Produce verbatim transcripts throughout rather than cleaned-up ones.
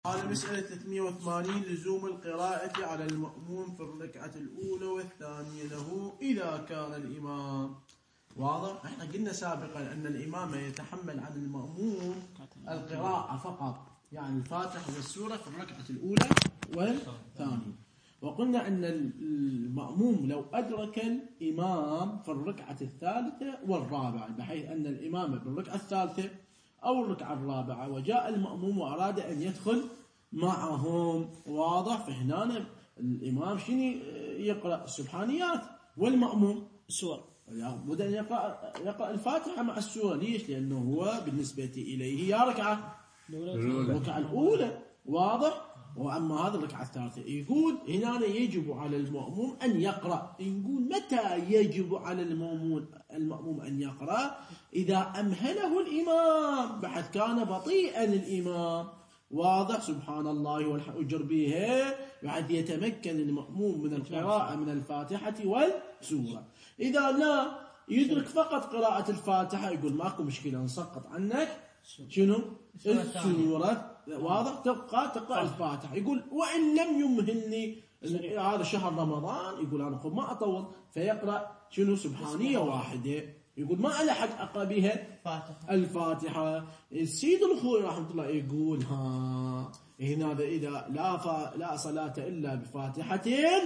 على مسألة ثلاثمئة وثمانين لزوم القراءة على المأموم في الركعة الأولى والثانية له إذا كان الإمام واضح. احنا قلنا سابقا أن الإمام يتحمل عن المأموم القراءة فقط، يعني الفاتحة والسورة في الركعة الأولى والثانية، وقلنا أن المأموم لو أدرك الإمام في الركعة الثالثة والرابعة، بحيث أن الإمام في الركعة الثالثة أو الركعة الرابعة وجاء المأموم وأراد أن يدخل معهم، واضح. فهنا الإمام شنو يقرأ؟ السبحانيات، والمأموم السور، لابد أن يقرأ يقرأ الفاتحة مع السورة. ليش؟ لأنه هو بالنسبة إليه يا ركعة الركعة الأولى، واضح. وأما هذا الركعة الثالثة، يقول هنا يجب على المأموم أن يقرأ. يقول متى يجب على المأموم المأموم أن يقرأ؟ إذا أمهله الإمام، بعد كان بطيئا الإمام، واضح. سبحان الله والحجر به، بعد يتمكن المأموم من القراءة من الفاتحة والسورة. إذا لا يدرك فقط قراءة الفاتحة، يقول ماكو مشكلة، نسقط عنك شنو؟ السورة، واضح. تبقى تقرأ الفاتحة. يقول وإن لم يمهلني هذا شهر رمضان، يقول أنا خب ما أطول، فيقرأ شنو؟ سبحانية واحدة. يقول ما ألحق أقرأ بها الفاتحة. السيد الخوي رحمة الله يقول ها هنا إذا لا ف... لا صلاة إلا بفاتحة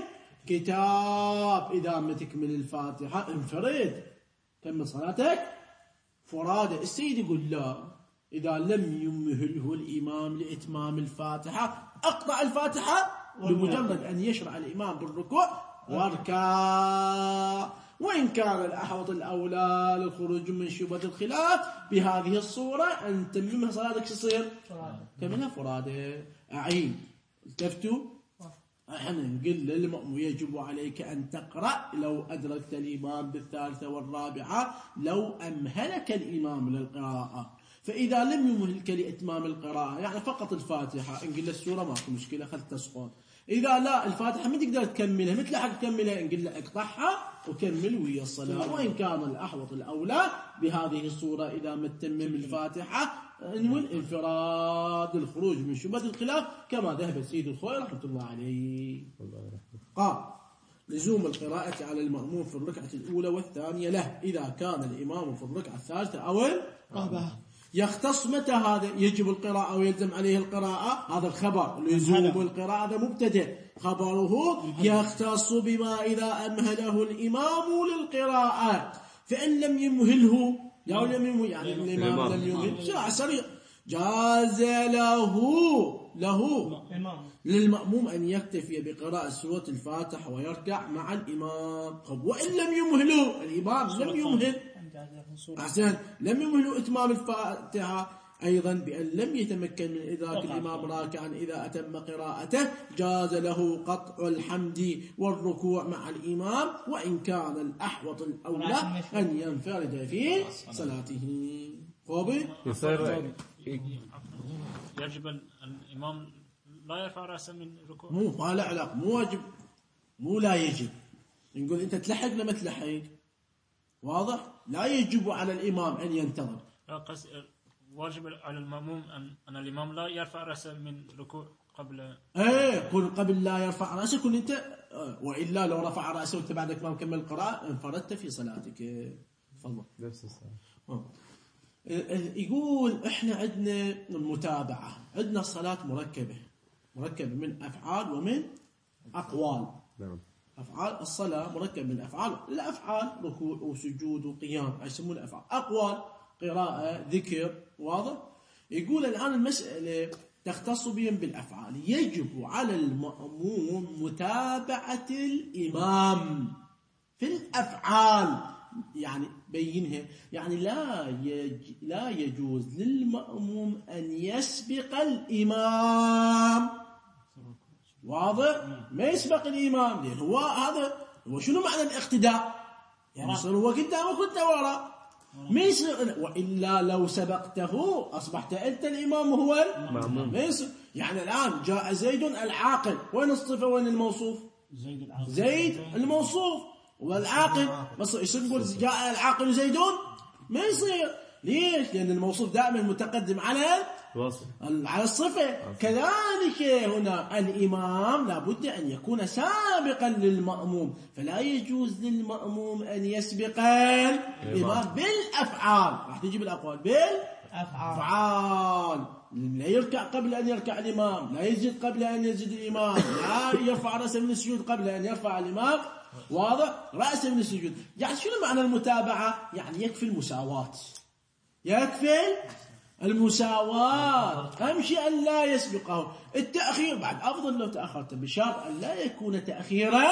كتاب، إذا ما تكمل الفاتحة انفرد، كمل صلاتك فرادة. السيد يقول لا، إذا لم يمهله الإمام لإتمام الفاتحة أقطع الفاتحة بمجرد أن يشرع الإمام بالركوع واركع. وإن كان الأحوط الأولى للخروج من شبهة الخلاف بهذه الصورة أن تممها صلاتك تصير كملها فرادة. أعيد التفتوا، احنا نقول للمأموم يجب عليك أن تقرأ لو أدركت الإمام بالثالثة والرابعة، لو أمهلك الإمام للقراءة. فإذا لم يمهلك لإتمام القراءة، يعني فقط الفاتحة، إن قلنا السورة ما في مشكلة خذ تسقط. إذا لا الفاتحة ما تقدر تكملها، مثل حق تكملها، إن قلنا اقطعها وكمل ويا الصلاة. وإن كان الأحوط الأولى بهذه الصورة إذا ما تتمم الفاتحة انوي الانفراد، الخروج من شبهة الخلاف، كما ذهب السيد الخوي رحمة الله عليه. قال لزوم القراءة على المأموم في الركعة الأولى والثانية له إذا كان الإمام في الركعة الثالثة أو الرابعة. يختص متى هذا يجب القراءة ويلزم عليه القراءة؟ هذا الخبر لزوم القراءة، هذا مبتدأ، خبره يختص بما إذا أمهله الإمام للقراءة. فإن لم يمهله، يعني لم يمهل يعني الإمام لم يمهل شرع سريع، جاز له له للمأموم أن يكتفي بقراءة سورة الفاتحة ويركع مع الإمام. وإن لم يمهله الإمام لم يمهل أحسن لم يمهل إتمام الفاتحة أيضا بأن لم يتمكن من إدراك الإمام راكعا إذا أتم قراءته، جاز له قطع الحمد والركوع مع الإمام، وإن كان الأحوط الأولى أن ينفرد في صلاته. فوبي يجب الإمام لا يرفع رأسه من الركوع؟ مو ما له علاقة، مو واجب، مو لا يجب. نقول أنت تلحق لما تلحق، واضح. لا يجب على الإمام أن ينتظر، واجب على المأموم أن أن الإمام لا يرفع رأسه من ركوع قبل. إيه كل قبل لا يرفع رأسه كل أنت، وإلا لو رفع رأسه وأنت بعدك ما مكمل القراءة انفردت في صلاتك. تفضل. نفس الصلاة. يقول إحنا عندنا المتابعة، عندنا الصلاة مركبة مركبة من أفعال ومن أقوال. نعم. أفعال الصلاة مركب من أفعال، الأفعال ركوع وسجود وقيام يسمون أفعال. أقوال قراءة ذكر، واضح. يقول الآن المسألة تختص بهم بالأفعال. يجب على المأموم متابعة الإمام في الأفعال، يعني بينها، يعني لا يج... لا يجوز للمأموم أن يسبق الإمام، واضح. ما يسبق الإمام، لأن هو هذا هو شنو معنى الاقتداء؟ يعني يصير هو قدامه وكنت وراء، ما يصير. وإلا لو سبقته أصبحت أنت الإمام هو ما يصير. يعني الآن جاء زيد العاقل، وين الصفة وين الموصوف؟ زيد العاقل، زيد الموصوف والعاقل. بس يصير نقول جاء العاقل زيدون؟ ما يصير. ليش؟ لأن الموصوف دائما متقدم على وصف على الصفة. كذلك هنا الإمام لابد أن يكون سابقا للمأموم، فلا يجوز للمأموم أن يسبق الإمام بالأفعال. راح تجي بالأقوال بالأفعال. لا يركع قبل أن يركع الإمام، لا يسجد قبل أن يسجد الإمام، لا يرفع رأسه من السجود قبل أن يرفع الإمام واضح رأسه من السجود. يعني شنو معنى المتابعة؟ يعني يكفي المساواة، يكفي المساواة، أهم شيء أن لا يسبقه. التأخير بعد أفضل لو تأخرت، بشرط أن لا يكون تأخيرا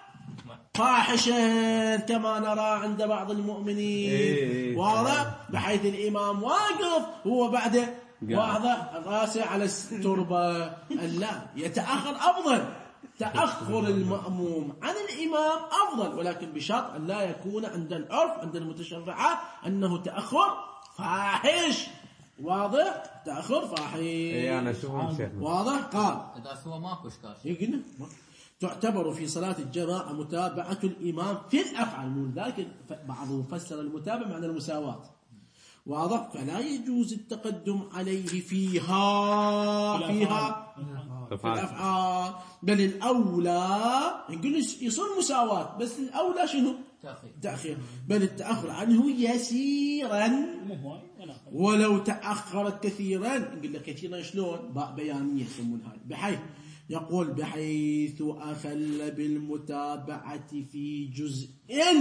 فاحشا كما نرى عند بعض المؤمنين، واضح؟ بحيث الإمام واقف هو بعده واضح راسه على التربة، لا يتأخر أفضل. تأخر المأموم عن الإمام أفضل، ولكن بشرط أن لا يكون عند العرف عند المتشرعات أنه تأخر فاحش. واضح؟ تأخر فاحش. اي انا اشوفهم شيخ واضح؟ قال اذا سوى ماكو اشكال. يقولنا تعتبر في صلاة الجماعة متابعة الإمام في الأفعال، من ذلك بعضهم فسر المتابعة معنى المساواة. واضح؟ فلا يجوز التقدم عليه فيها فيها في الأفعال، بل الأولى نقول يصير مساواة، بس الأولى شنو؟ تأخير. بل التأخر عنه يسيرا، ولو تأخرت كثيرا نقول لك كثيرا شلون؟ باء بيانية يسمونها، بحيث يقول بحيث أخل بالمتابعة في جزء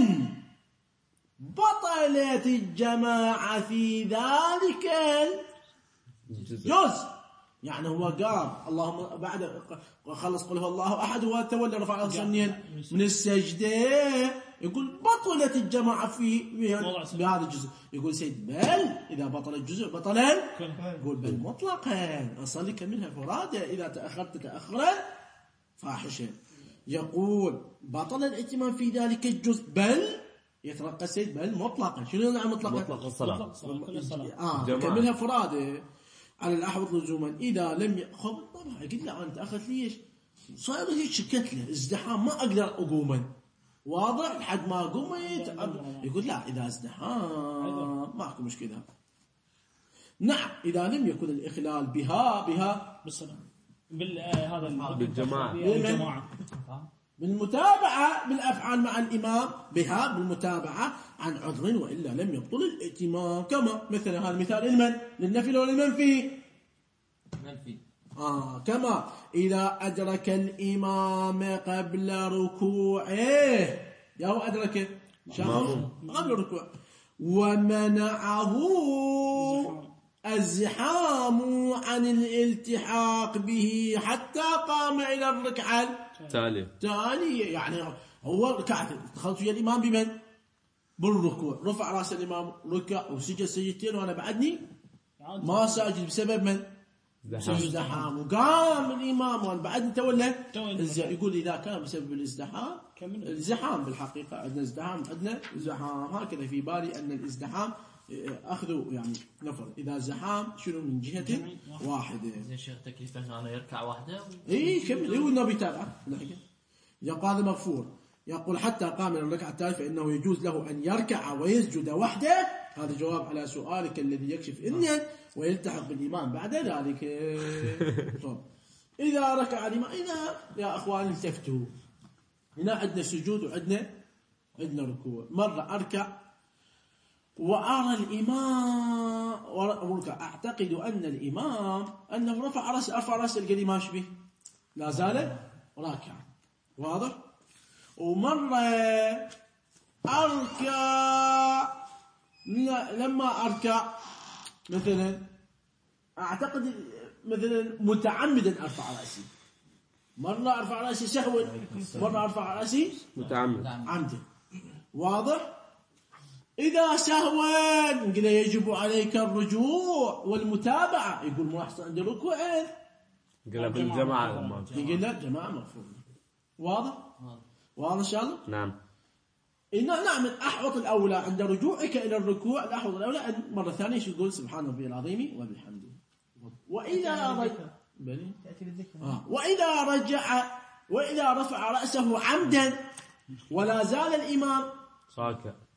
بطلت الجماعة في ذلك الجزء. يعني هو قام اللهم بعد خلص قل هو الله أحد وتولى رفع رأسه من السجدة، يقول بطلت الجماعة في بهذا الجزء. يقول سيد بل إذا بطل الجزء بطلا، يقول بل مطلقا أصلي كمنها فرادة إذا تأخرت تأخرا فاحشا. يقول بطل الائتمام في ذلك الجزء، بل يترقى السيد بل مطلقا. شنو يعني مطلقا؟ مطلق الصلاة آه كملها فرادة على الأحوط لزوما إذا لم يأخذ. طبعا قلت له أنت أخذت ليش؟ صار هيك شكت له ازدحام ما أقدر أقوما، واضح؟ لحد ما قمت يقول لا إذا ازدحام ماكو مشكلة. نعم إذا لم يكن الإخلال بها بها بالصلاة بالهذا بالجماعة بالجماعة بالمتابعة بالأفعال مع الإمام بها بالمتابعة عن عذر، وإلا لم يبطل الائتمام. كما مثل هذا المثال لمن؟ للنفل وللمنفي. منفي. آه كما إذا أدرك الإمام قبل ركوعه، يا هو أدركه شخص قبل الركوع ومنعه الزحام عن الالتحاق به حتى قام إلى الركعة تالي تالي، يعني هو ركعت دخلت ويا الإمام بمن؟ بالركوع، رفع رأس الإمام ركع وسجد سجدتين وأنا بعدني ما ساجد بسبب من؟ الازدحام. وقام الإمام وأنا بعدني تولى. يقول إذا كان بسبب الازدحام، الازدحام بالحقيقة عندنا ازدحام عندنا ازدحام هكذا في بالي أن الازدحام أخذوا يعني نفر إذا زحام شنو من جهة واحدة. زين شيخ تكليفه هنا يركع واحدة إيه كمل هو النبي تابعه. يقول هذا مغفور. يقول حتى قام إلى الركعة الثالثة فإنه يجوز له أن يركع ويسجد وحده. هذا جواب على سؤالك الذي يكشف إنه ويلتحق بالإمام بعد ذلك. طب إذا ركع الإمام، إذا يا أخوان التفتوا هنا عندنا سجود وعندنا عندنا ركوع. مرة أركع وأرى الإمام وركع، أعتقد أن الإمام أنه رفع رأس أرفع رأس القدي ماشي به لا زال راكع، واضح؟ ومرة أركع لما أركع مثلا أعتقد مثلا متعمدا أرفع رأسي، مرة أرفع رأسي سهوا، مرة أرفع رأسي متعمد عمدا، واضح؟ إذا سهوا نقول يجب عليك الرجوع والمتابعة. يقول ملاحظة عند الركوعين قال بالجماعة يقول لا جماعة مغفور. واضح؟ واضح إن شاء الله؟ نعم. إن نعم الأحوط الأولى عند رجوعك إلى الركوع، الأحوط الأولى أن مرة ثانية شو يقول سبحان ربي العظيم وبحمده. وإذا رجع آه. وإذا رجع وإذا رفع رأسه عمدا ولا زال الإمام راكع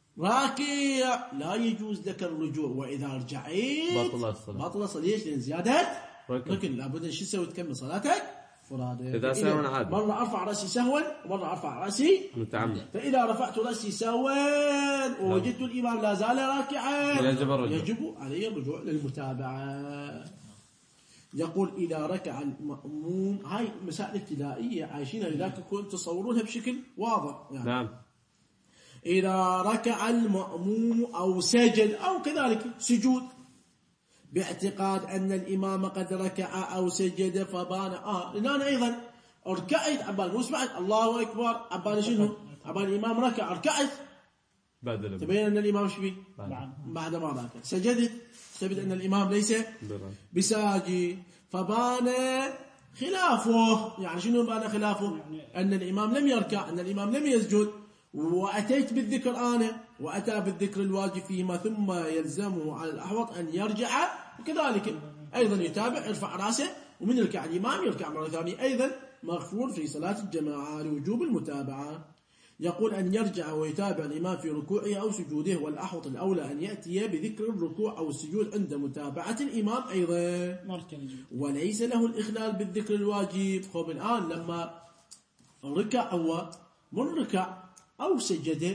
راكع لا يجوز لك الرجوع، وإذا رجعت بطل الصلاة. بطل الصلاة. ليش؟ لأن زيادة ركن. ركن، لابد شو تسوي؟ تكمل صلاتك فرادى. إذا سهوا عادي. مرة أرفع رأسي سهوا ومرة أرفع رأسي متعمد. فإذا رفعت رأسي سهوا ووجدت الإمام لا زال راكعا يجب الرجوع. يجب علي الرجوع للمتابعة. يقول إذا ركع المأموم، هاي مسائل ابتدائية عايشينها لذلك كنت تصورونها بشكل واضح يعني. نعم. إذا ركع المأموم أو سجد أو كذلك سجود باعتقاد أن الإمام قد ركع أو سجد فبان آه لأن أنا أيضا ركعت عبال مو سمعت الله أكبر عبال شنو؟ عبال الإمام ركع ركعت بدل تبين أن الإمام شبي بعد. بعد ما ركع سجدت ثبت أن الإمام ليس بساجد فبان خلافه. يعني شنو بان خلافه؟ أن الإمام لم يركع أن الإمام لم يسجد، وأتيت بالذكر أنا وأتى بالذكر الواجب فيما ثم يلزمه على الأحوط أن يرجع، وكذلك أيضا يتابع يرفع رأسه ومن يركع الإمام يركع مرة ثانية أيضا مغفور في صلاة الجماعة لوجوب المتابعة. يقول أن يرجع ويتابع الإمام في ركوعه أو سجوده، والأحوط الأولى أن يأتي بذكر الركوع أو السجود عند متابعة الإمام أيضا، وليس له الإخلال بالذكر الواجب. خب الآن لما ركع هو من ركع أو سجد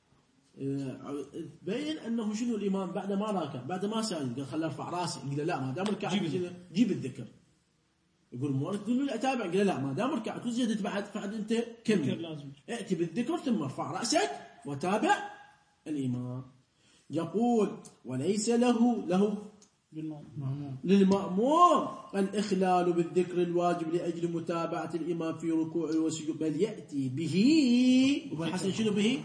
بين أنه شنو الإمام بعد ما راكع بعد ما ساجد قال خلي أرفع راسي، قال لا ما دام ركعت جيب الذكر. يقول مو تقول له أتابع، قال لا ما دام ركعت وسجدت بعد فعد أنت كمل ائتي بالذكر ثم ارفع رأسك وتابع الإمام. يقول وليس له له للمأموم الإخلال بالذكر الواجب لأجل متابعة الإمام في ركوعه وسجوده، بل يأتي به وحسن شنو به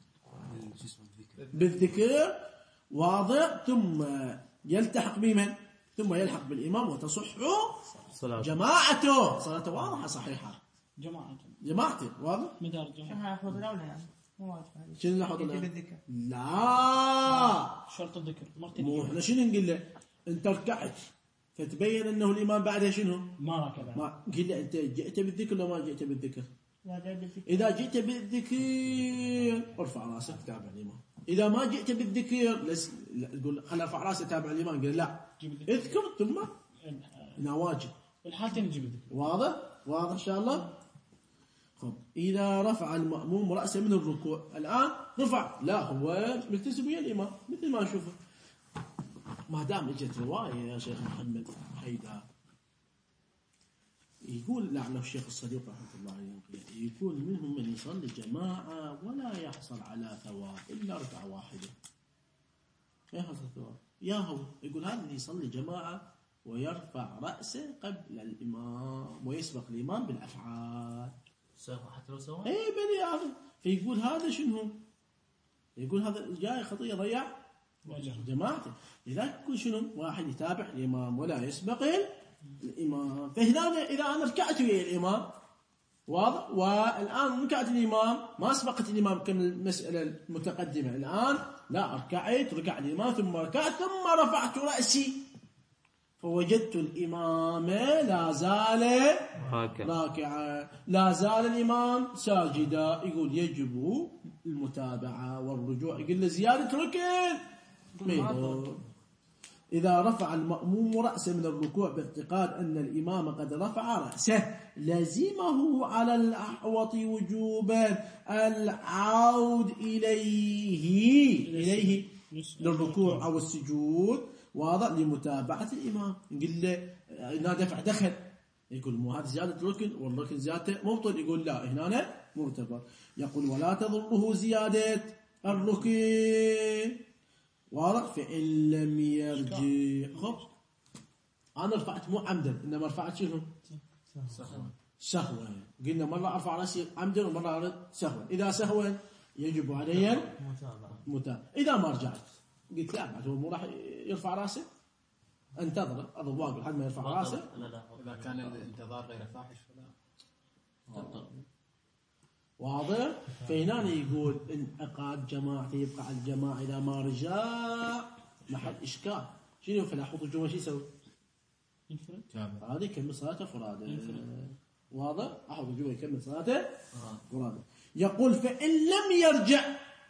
بالذكر واضح ثم يلتحق بمن ثم يلحق بالإمام وتصح جماعته صلاته واضحة صحيحة جماعة جماعته واضح. مدار جماعة حوض الأولى يعني مو واجب عليه. شنو اللي حوض بالذكر؟ لا شرط الذكر مرتين. مو احنا شنو نقول له؟ انت ركعت فتبين انه الامام بعدها شنو؟ ما ركع. ما قل له انت جئت بالذكر ولا ما جئت بالذكر؟ لا جاء بالذكر. اذا جئت بالذكر ارفع راسك تابع الامام، اذا ما جئت بالذكر لس... تقول خل ارفع راسي تابع الامام، قال لا اذكر ثم هنا واجب الحالتين نجيب الذكر. واضح واضح ان شاء الله. خب إذا رفع المأموم رأسه من الركوع الآن رفع لا هو ملتزم ويا الإمام مثل ما نشوفه. ما دام اجت رواية يا شيخ محمد حيدر يقول لعله الشيخ الصديق رحمه الله عليه يقول منهم من يصلي جماعة ولا يحصل على ثواب إلا ركعة واحدة. ما يحصل ثواب يا هو يقول هذا اللي يصلي جماعة ويرفع رأسه قبل الإمام ويسبق الإمام بالأفعال حتى لو سوا اي بني ادم. فيقول هذا شنو؟ يقول هذا جاي خطيه ضيع جماعته. لذلك يقول شنو؟ واحد يتابع الامام ولا يسبق الامام. فهنا اذا انا ركعت ويا الامام واضح والان ركعت الامام ما سبقت الامام كم المساله المتقدمه، الان لا ركعت ركع الامام ثم ركعت ثم رفعت راسي فوجدت الإمام لا زال راكعا لا زال الإمام ساجدا. يقول يجب المتابعة والرجوع. يقول له زيادة ركن إذا رفع المأموم رأسه من الركوع باعتقاد أن الإمام قد رفع رأسه لزمه على الأحوط وجوبا العود إليه إليه للركوع أو السجود واضح لمتابعة الإمام. يقول له هنا دفع دخل يقول مو هذا زيادة ركن والركن زيادة مبطل، يقول لا هنا مرتبط. يقول ولا تضره زيادة الركن واضح فإن لم يرجع. خب أنا رفعت مو عمدا إنما رفعت شنو؟ سهوا. قلنا مرة أرفع رأسي عمدا ومرة أرد سهوا. إذا سهوا يجب علي المتابعة. إذا ما رجعت قلت لا بعد هو مو راح يرفع راسه انتظر اظل واقف لحد ما يرفع راسه. اذا كان الانتظار غير فاحش فلا واضح. فهنا يقول ان اقعد جماعه يبقى على الجماعه اذا ما رجع محل اشكال. شنو فلا حط الجمعه شو يسوي؟ ينفرد هذه يكمل صلاته فرادى. واضح. احط الجمعه يكمل صلاته فرادى. يقول فان لم يرجع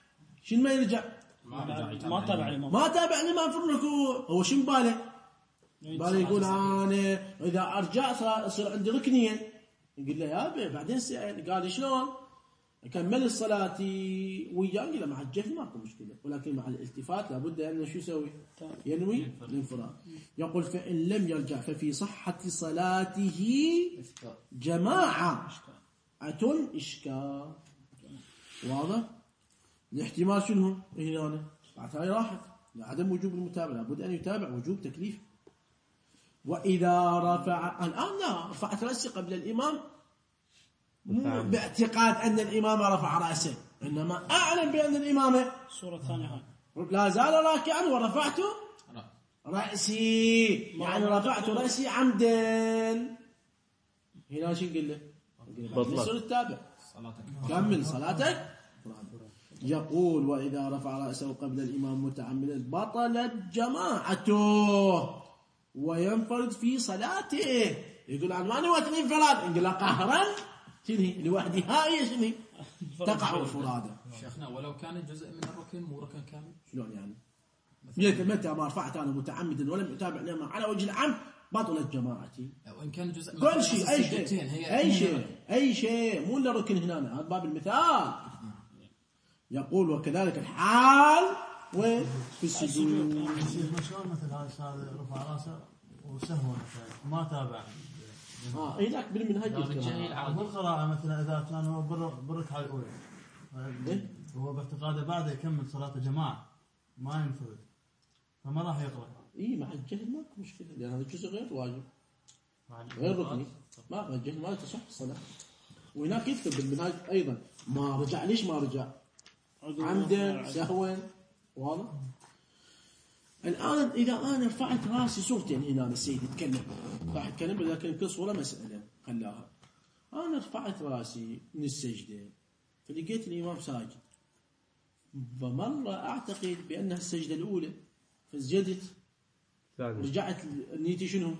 شنو ما يرجع؟ ما تابع الإمام. ما تابع الإمام في الركوع، هو شنو باله؟ باله يقول أنا إذا أرجع يصير عندي ركنين. يقول له يا أبي بعدين سأل، قال شلون؟ أكمل الصلاة وياه، قال مع الجهل ماكو مشكلة، ولكن مع الالتفات لابد أن شو يسوي؟ ينوي الانفراد. يقول فإن لم يرجع ففي صحة صلاته جماعة إشكال. واضح؟ الاحتمال شنو؟ هنا بعد هاي راحت لعدم وجوب المتابعة، لابد أن يتابع وجوب تكليف. وإذا رفع الآن لا رفعت رأسي قبل الإمام مو باعتقاد أن الإمام رفع رأسه، إنما أعلم بأن الإمام الصورة الثانية هاي لا زال راكعا ورفعت رأسي، يعني رفعت رأسي عمدا. هنا شو نقول له؟ نقول التابع كمل صلاتك. يقول وإذا رفع رأسه قبل الإمام متعمدا بطلت جماعته وينفرد في صلاته. يقول عن ما نوات الانفراد، نقول له قهرا شنو لوحدي هاي شنو تقع انفرادا. شيخنا ولو كان جزء من الركن مو ركن كامل، شلون يعني؟ متى متى ما رفعت انا متعمدا ولم اتابع الامام على وجه العام بطلت جماعتي. وان كان جزء من كل شيء اي شيء اي شيء اي شيء مو الا ركن هنا، هذا باب المثال. يقول وكذلك الحال وين في السجود. شلون مثل هذا صار رفع راسه وسهوا ما تابع. اه اي لك بالمنهج بالقراءة مثلا اذا كان هو بالركعة الاولى هو باعتقاده بعده يكمل صلاة جماعة ما ينفرد، فما راح يقرأ. اي مع الجهل ماكو مشكلة، لان هذا الجزء غير واجب غير ركني، ما مع الجهل ما تصح الصلاة. وهناك يكتب بالمنهج ايضا ما رجع. ليش ما رجع؟ عمدا سهوا. واضح؟ الآن إذا أنا رفعت راسي صورتين هنا السيد يتكلم راح يتكلم، لكن كل صورة مسألة خلاها. أنا رفعت راسي من السجدة فلقيت الإمام ساجد، فمرة أعتقد بأنها السجدة الأولى فسجدت، رجعت نيتي شنو؟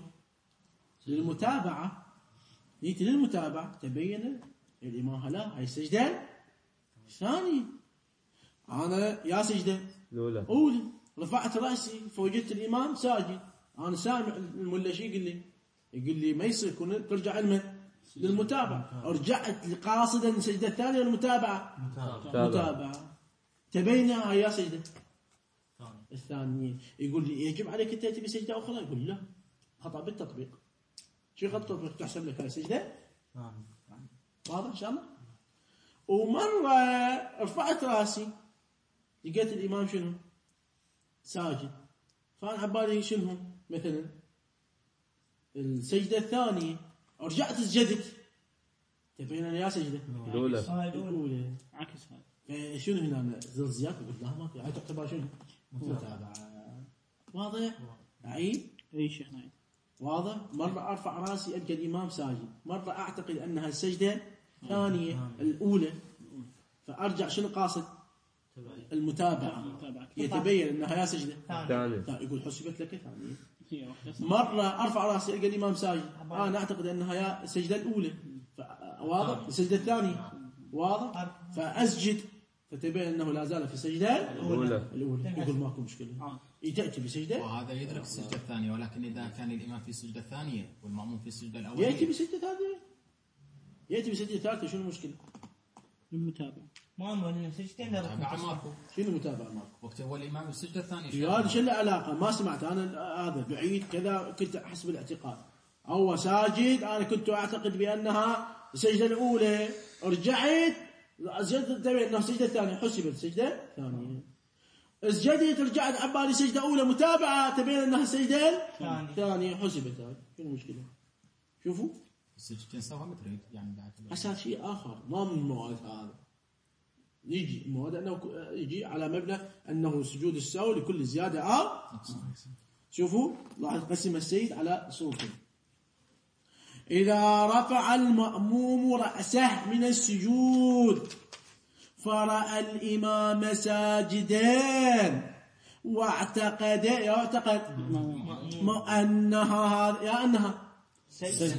للمتابعة. نيتي للمتابعة تبين الإمام هلا هاي السجدة ثانية، أنا يا سجدة الأولى أولى رفعت رأسي فوجدت الإمام ساجد. أنا سامع الملا شي يقول لي يقول لي ما يصير يكون ترجع لمن؟ للمتابعة. رجعت قاصدا السجدة الثانية والمتابعة متابعة تبين هاي يا سجدة الثانية. يقول لي يجب عليك أنت تبي سجدة أخرى؟ يقول لا، خطأ بالتطبيق. شو خطأ بالتطبيق؟ تحسب لك هاي سجدة. واضح إن شاء الله. ومرة رفعت رأسي لقيت الإمام شنو؟ ساجد، فأنا عبالي شنو مثلا السجدة الثانية رجعت سجدت تبين أنا يا سجدة الأولى الأولى عكس هذا. فشنو هنا زلزيات؟ يقول لا ما في، هاي تعتبر شنو؟ متابعة. واضح؟ أعيد؟ أي شيخ نعيد. واضح؟ مرة أرفع راسي ألقى الإمام ساجد، مرة أعتقد أنها السجدة الثانية الأولى فأرجع شنو قاصد؟ المتابعة. يتبين أنها يا سجدة ثانية، يقول حسبت لك ثانية. مرة أرفع راسي ألقى الإمام ساجد، أنا أعتقد أنها يا السجدة الأولى واضح؟ السجدة الثانية واضح؟ فأسجد فتبين أنه لا زال في السجدة الأولى الأولى. يقول ماكو مشكلة، تأتي بسجدة وهذا يدرك السجدة الثانية، ولكن إذا كان الإمام في السجدة الثانية والمأموم في السجدة الأولى يأتي بسجدة ثالثة. يأتي بسجدة ثالثة شنو المشكلة؟ المتابعة ما مو سجدتين متابعة ماكو. شنو متابعة ماكو؟ وقت هو الإمام السجدة الثانية هذا شو له علاقة؟ ما سمعت أنا هذا بعيد كذا، كنت حسب الاعتقاد هو ساجد، أنا كنت أعتقد بأنها السجدة الأولى، رجعت سجدت تبين أنها السجدة الثانية، حسبت السجدة الثانية. سجدت رجعت عبالي سجدة أولى متابعة تبين أنها السجدة الثانية، حسبت. هاي شنو المشكلة؟ شوفوا السجدتين سوا متريد يعني بعد أساس شيء آخر ما من المواد هذا يجي المواد أنه يجي على مبنى أنه سجود السهو لكل زيادة أو شوفوا راح نقسم السيد على صورتين. إذا رفع المأموم رأسه من السجود فرأى الإمام ساجدين واعتقد يعتقد أنها يا أنها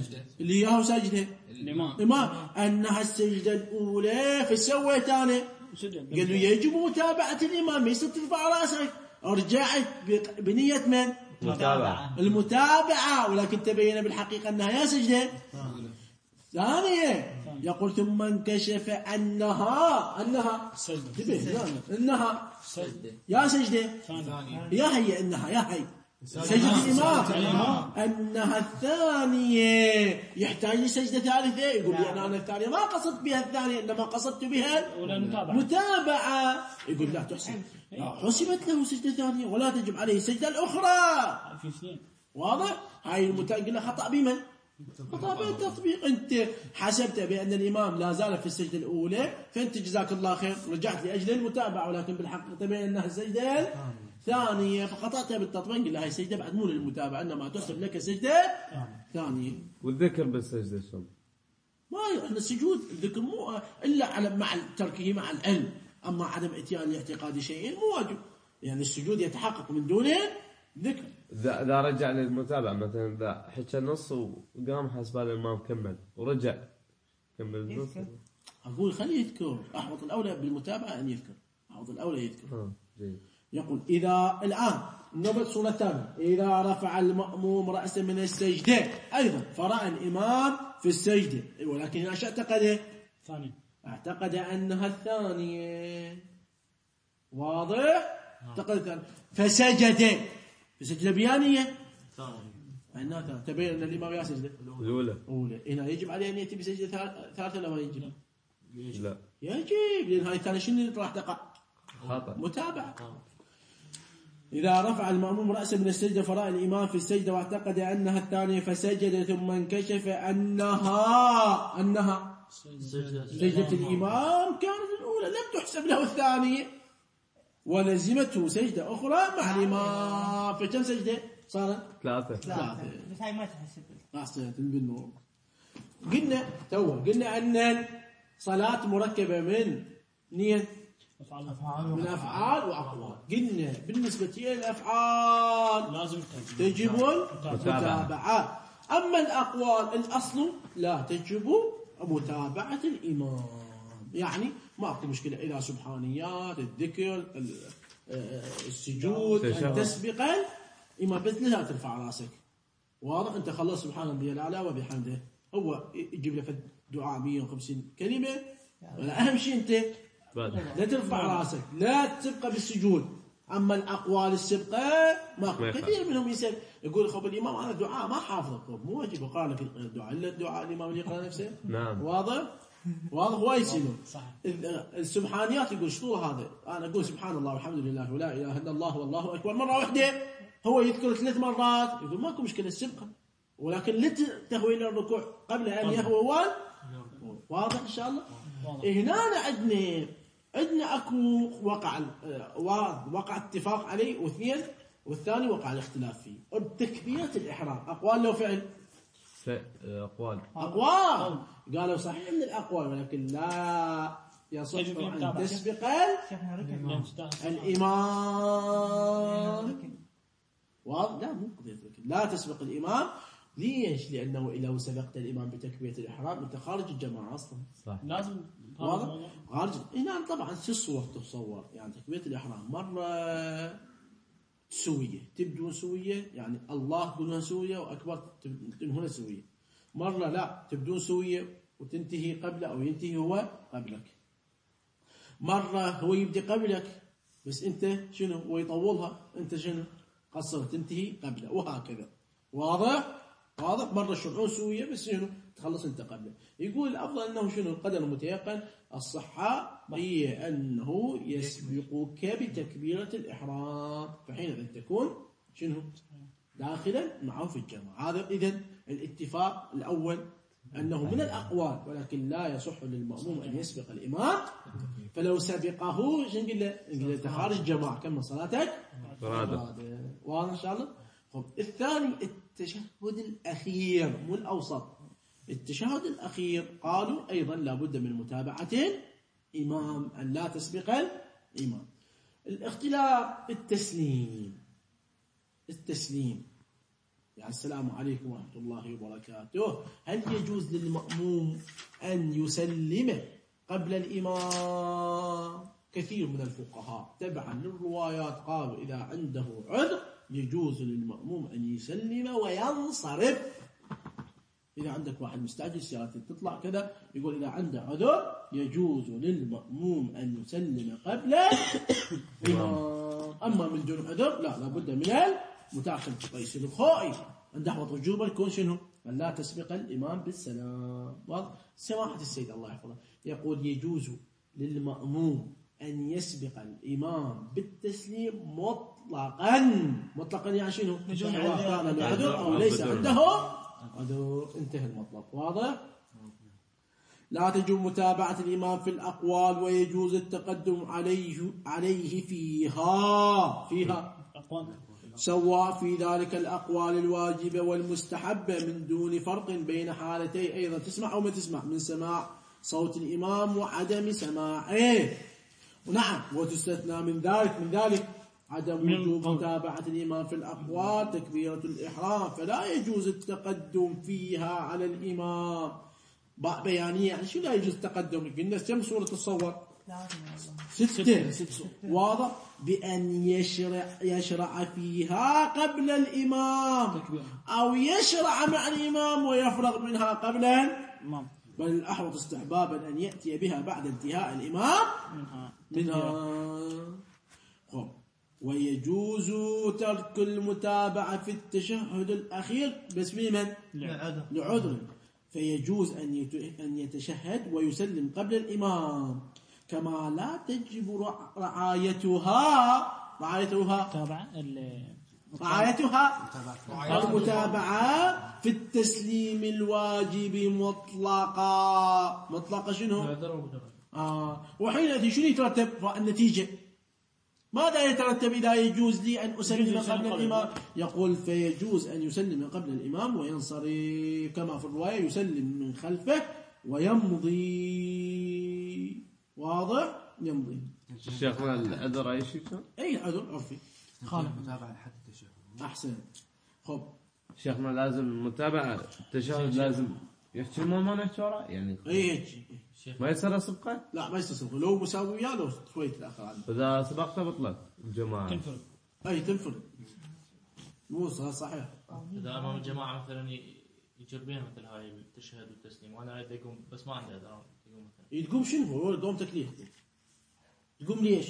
اللي هو سجدة الإمام إمام أنها السجدة الأولى فسويت أنا سجد. قال له يجب متابعة الإمام، ما يصير ترفع رأسك. رجعت بنية من؟ متابعة. المتابعة، ولكن تبين بالحقيقة أنها يا سجدة ثانية. يقول ثم انكشف أنها أنها سجدة. أنها سجدة يا سجدة ثانية يا هي إنها يا هي سجدة الإمام أنها الثانية يحتاج لسجدة ثالثة. يقول لي أنا أنا الثانية ما قصدت بها الثانية، إنما قصدت بها ولا المتابعة. متابعة. يقول لا تحسب، لا حسبت له سجدة ثانية ولا تجب عليه السجدة الأخرى. في اثنين. واضح؟ هاي المتابعة خطأ بمن؟ خطأ بالتطبيق. أنت حسبت بأن الإمام لا زال في السجدة الأولى، فأنت جزاك الله خير رجعت لأجل المتابعة، ولكن بالحقيقة تبين أنها السجدة ثانية، فخطأت بالتطبيق. قل لها هي سجدة بعد مو للمتابعة، إنما تحسب لك سجدة ثانية. والذكر بالسجدة شلون؟ ما احنا السجود الذكر مو الا على مع تركه مع العلم، اما عدم اتيان لاعتقاد شيء مو واجب. يعني السجود يتحقق من دون ذكر. إذا إذا رجع للمتابعة مثلا، إذا حكى النص وقام حسب الإمام كمل ورجع كمل النص. اقول خليه يذكر، احوط الاولى بالمتابعة ان يذكر، احوط الاولى يذكر. آه جيد. يقول إذا الآن نبت صورة ثانية، إذا رفع المأموم رأسه من السجدة أيضا فرأى الإمام في السجدة، ولكن هنا اعتقد ثاني. اعتقد أنها الثانية. واضح؟ اعتقد الثانية فسجد فسجد بيانية أنها ثانية. تبين أن الإمام يا سجدة الأولى. أولى. هنا يجب عليه أن يأتي بسجدة ثالثة ولا ما يجب؟ لا يجب، لأن هاي الثانية شنو راح تقع؟ خطأ. متابعة. إذا رفع المأموم رأسه من السجدة فرأى الإمام في السجدة واعتقد أنها الثانية فسجد، ثم انكشف أنها أنها سجدة الإمام كانت الأولى لم تحسب له الثانية، ولزمته سجدة أخرى مع الإمام. فكم سجدة صارت؟ ثلاثة. ثلاثة. بس هاي ما تحسب. أحسنت بالنور. قلنا تو قلنا أن صلاة مركبة من نية من أفعال وأقوال. قلنا بالنسبة إلى الأفعال لازم تجب المتابعة، أما الأقوال الأصل لا تجب متابعة الإمام. يعني ما أكو مشكلة إذا سبحانيات الذكر السجود أن تسبق الإمام، بس لا ترفع راسك. واضح؟ أنت خلص سبحان ربي الأعلى وبحمده، هو يجيب لك الدعاء مئة وخمسين كلمة، ولا أهم شيء أنت لا ترفع راسك، لا تبقى بالسجود. أما الأقوال السبقة ما كثير منهم يسأل يقول خب الإمام أنا دعاء ما حافظه، مو واجب أقرأ لك الدعاء إلا الدعاء الإمام اللي يقرأ نفسه. نعم. واضح؟ واضح. هو يسألون السبحانيات يقول شو هذا؟ أنا أقول سبحان الله والحمد لله ولا إله إلا الله والله أكبر مرة واحدة، هو يذكر ثلاث مرات يقول ماكو مشكلة السبقة، ولكن لتهوي إلى الركوع قبل أن يهوى. واضح إن شاء الله. هنا عندنا عندنا اكو وقع وقع اتفاق عليه، واثنين والثاني وقع الاختلاف فيه. تكبيرة الإحرام أقوال لو فعل؟ أقوال. أقوال. قالوا صحيح من الأقوال، ولكن لا يصح أن تسبق الإمام. واضح؟ لا مو قضية لا تسبق الإمام. ليش؟ لأنه إذا سبقت الإمام بتكبيرة الإحرام أنت خارج الجماعة أصلا. صح. لازم. واضح؟ خارج. هنا طبعا في الصور تتصور، يعني تكبيرة الإحرام مرة سوية تبدو سوية، يعني الله تقولها سوية وأكبر تنهون سوية. مرة لا تبدون سوية وتنتهي قبله أو ينتهي هو قبلك. مرة هو يبدأ قبلك بس أنت شنو ويطولها، أنت شنو قصر تنتهي قبله، وهكذا. واضح؟ واضح. مرة الشرعون سوية بس شنو تخلص أنت قبله. يقول الأفضل أنه شنو القدر المتيقن الصحة هي أنه يسبقك بتكبيرة الإحرام، فحينئذ تكون شنو داخلا معه في الجماعة. هذا إذن الاتفاق الأول أنه من الأقوال، ولكن لا يصح للمأموم أن يسبق الإمام، فلو سبقه شنو نقول له؟ نقول له خارج الجماعة كمل صلاتك. واضح إن شاء الله. خب الثاني التشهد الأخير مو الأوسط. التشهد الأخير قالوا أيضا لابد من متابعة الإمام، أن لا تسبق الإمام. الاختلاف التسليم التسليم يعني السلام عليكم ورحمة الله وبركاته، هل يجوز للمأموم أن يسلم قبل الإمام. كثير من الفقهاء تبعا للروايات قالوا إذا عنده عذر يجوز للمأموم أن يسلم وينصرف. إذا عندك واحد مستعجل سيارته تطلع كذا، يقول إذا عنده عذر يجوز للمأموم أن يسلم قبل الإمام. أما من دون عذر لا، لابد من المتأخر. فيصير الخائي عنده وجوبا يكون شنو؟ أن لا تسبق الإمام بالسلام. سماحة السيد الله يحفظه يقول يجوز للمأموم أن يسبق الإمام بالتسليم مطلقا. مطلقا يعني شنو؟ سواء كان العذر أو ليس عنده عذر. انتهى المطلب. واضح؟ لا تجوز متابعة الإمام في الأقوال ويجوز التقدم عليه عليه فيها فيها سواء في ذلك الأقوال الواجبة والمستحبة من دون فرق بين حالتي. أيضا تسمع أو ما تسمع من سماع صوت الإمام وعدم سماعه. ونعم وتستثنى من ذلك من ذلك عدم وجوب متابعة الإمام في الأقوال تكبيرة الإحرام، فلا يجوز التقدم فيها على الإمام. بيانية يعني شو لا يجوز التقدم؟ قلنا كم سورة الصور؟ ستة. واضح؟ بأن يشرع يشرع فيها قبل الإمام أو يشرع مع الإمام ويفرغ منها قبل الإمام، بل الأحوط استحبابا أن يأتي بها بعد انتهاء الإمام منها. خب. ويجوز ترك المتابعة في التشهد الأخير بس من لعذر، فيجوز أن يتشهد ويسلم قبل الإمام، كما لا تجب رعايتها رعايتها رعايتها المتابعة في التسليم الواجب مطلقا. مطلقا شنو؟ آه. وحين شنو يترتب النتيجة؟ ماذا يترتب إذا يجوز لي أن أسلم قبل الإمام؟ يقول فيجوز أن يسلم قبل الإمام وينصرف، كما في الرواية يسلم من خلفه ويمضي. واضح؟ يمضي. الشيخ العذر أي شيء كان؟ أي عذر عرفي. خالف متابعة لحد التشهد. أحسن. خب. شيخنا لازم متابعة التشهد، لازم يحكي الإمام ما نحكي وراه يعني. أي هيك. ما يصير سبقة؟ لا ما يصير سبقة، لو مساوية لو شوية الآخر عنه. إذا سبقته بطلت الجماعة. تنفرد. أي تنفرد. مو صحيح. إذا أمام الجماعة مثلا يجر بينها مثل هاي التشهد والتسليم وأنا أريد أقوم بس ما عندي أذان يقوم مثلا. تقوم شنو؟ هو يقوم تكليف. تقوم ليش؟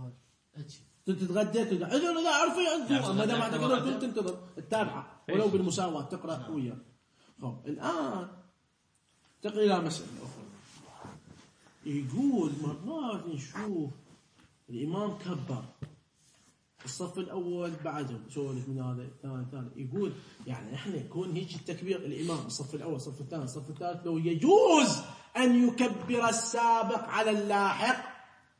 تتغدى تقعد عذر لا عرفي عندكم ما دام تقدر كنت تنتظر التابعة ولو بالمساواة تقرأ وياه. خب الآن تقرأ إلى مسألة أخرى. يقول مرات نشوف الإمام كبر الصف الأول بعده سولف من هذا ثاني ثاني يقول يعني إحنا يكون هيك التكبير الإمام الصف الأول الصف الثاني الصف الثالث لو يجوز أن يكبر السابق على اللاحق،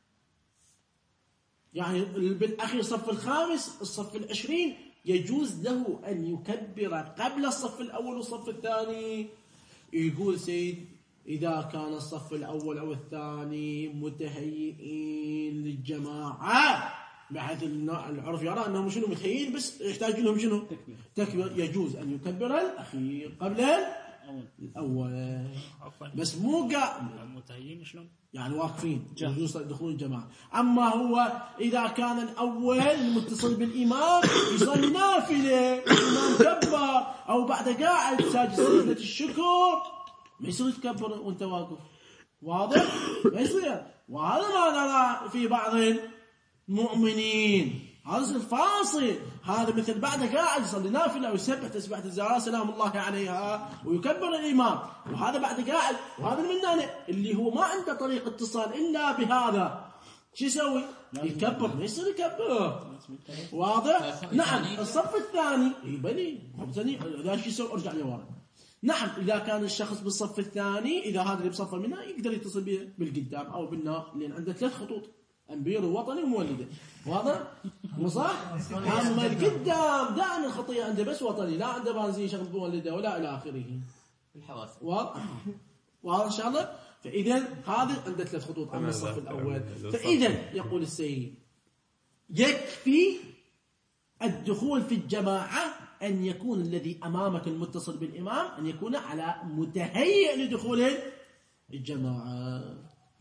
يعني بالأخير الصف الخامس الصف العشرين يجوز له أن يكبر قبل الصف الأول والصف الثاني. يقول سيد إذا كان الصف الأول أو الثاني متهيئين للجماعة بحيث العرف يرى أنهم شنو متهيئين بس يحتاج لهم شنو تكبير، يجوز أن يكبر الأخير قبل الأول بس مو قاعد متهيئين شلون يعني واقفين يجوز دخول الجماعة. أما هو إذا كان الأول المتصل بالإمام يصلي نافلة الإمام كبر أو بعد قاعد ساجد سجدة الشكر ما يصير تكبر وانت واقف. واضح؟ ما يصير. وهذا ما نرى في بعض المؤمنين، هذا الفاصل هذا مثل بعد قاعد يصلي نافلة ويسبح تسبيحة الزهراء سلام الله عليها ويكبر الإمام، وهذا بعد قاعد وهذا مننا اللي هو ما عنده طريق اتصال إلا بهذا شو يسوي؟ يكبر ما يصير يكبر. واضح؟ نعم. الصف الثاني يبني خمسني إذا شو يسوي ارجع لورا. نعم إذا كان الشخص بالصف الثاني إذا هذا اللي بصفه منه يقدر يتصل به بالقدام أو بالنار لأن عنده ثلاث خطوط أنبير ووطني ومولده. واضح؟ مو صح؟ أما القدام دائما الخطية عنده بس وطني لا عنده بنزين شغل بمولده ولا إلى آخره. الحواس. واضح؟ واضح إن شاء الله. فإذا هذا عنده ثلاث خطوط أما الصف الأول. فإذا يقول السيد يكفي الدخول في الجماعة أن يكون الذي أمامك المتصل بالإمام أن يكون على متهيئ لدخول الجماعة.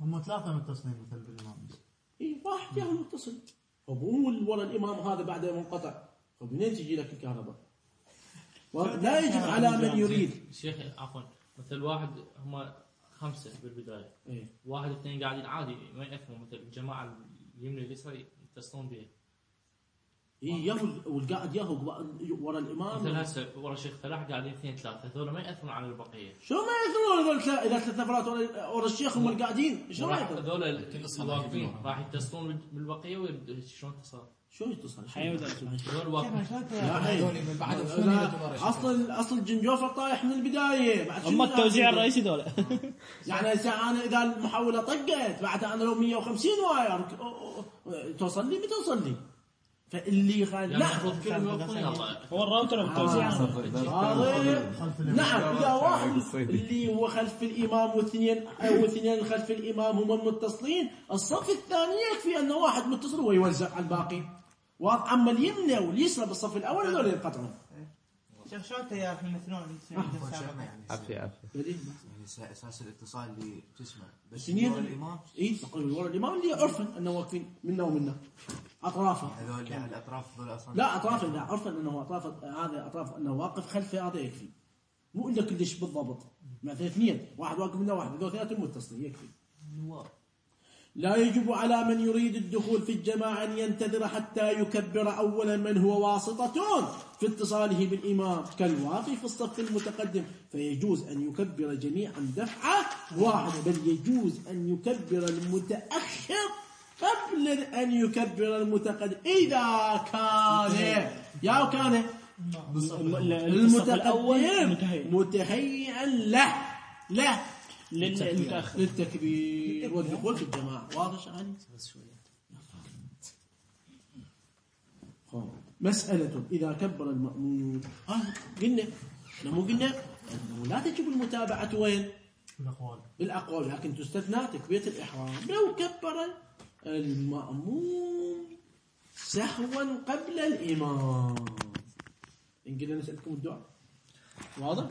هم ثلاثة متصلين مثل بالإمام. اي واحد ياهو متصل، فمو ورا الامام هذا بعد منقطع، فمنين تجي لك الكهرباء؟ لا يجب على من يريد. شيخ عفوا، مثل واحد هم خمسة بالبداية، إيه؟ واحد اثنين قاعدين عادي ما يفهموا، مثل الجماعة اليمين اليسار يتصلون به. اي ياهو والقاعد ياهو ورا الامام. مثل هسه ورا شيخ فلاح قاعدين اثنين ثلاثة، هذول ما يأثرون على البقية. شو ما يأثرون هذول اذا ثلاث نفرات ورا ورا الشيخ هم القاعدين، شو ما يأثرون؟ هذول الواقفين راح يتصلون بالبقية ويردوا شلون اتصال؟ شو يتصل؟ حيوان هذول واقفين. هذول من بعد اصل اصل الجنجوفر طايح من البدايه، بعد هم التوزيع الرئيسي دول. يعني انا اذا المحوله طقت بعد انا لو مية وخمسين واير توصل لي بتوصل لي، فاللي خل يعني المفروض كلهم يوقفون يلا. هو الراوتر بالتوزيع. نعم، اذا واحد اللي هو خلف الامام واثنين او اثنين خلف الامام هم المتصلين، الصف الثاني يكفي انه واحد متصل ويوزع على الباقي. واضح. اما اليمنى واليسرى بالصف الاول هذول ينقطعون. شيخ شلون تيار يمثلون عافية عافية. يعني اساس الاتصال اللي تسمع بس سنين ورا الامام. اي تقول ورا الامام اللي عرفا انه واقفين منا ومنا اطرافه. هذول على الاطراف هذول اصلا لا اطراف، لا عرفا انه اطراف، هذا اطراف انه واقف خلفه، هذا يكفي. مو الا كلش بالضبط، مثلا اثنين واحد واقف منا واحد، هذول اثنين متصلين يكفي. لا يجب على من يريد الدخول في الجماعة أن ينتظر حتى يكبر أولا من هو واسطة في اتصاله بالإمام كالواقف في الصف المتقدم، فيجوز أن يكبر جميعا دفعة واحدة، بل يجوز أن يكبر المتأخر قبل أن يكبر المتقدم إذا كان يا كان المتقدم متهيئا له له للمتأخر للتكبير والدخول في الجماعة. واضح شغالي؟ مسألة إذا كبر المأمون، آه قلنا مو قلنا أنه لا تجب المتابعة وين؟ بالأقوال. بالأقوال، لكن تستثنى تكبيرة الإحرام لو كبر المأمون سهوا قبل الإمام. إن قلنا نسألكم الدعاء واضح؟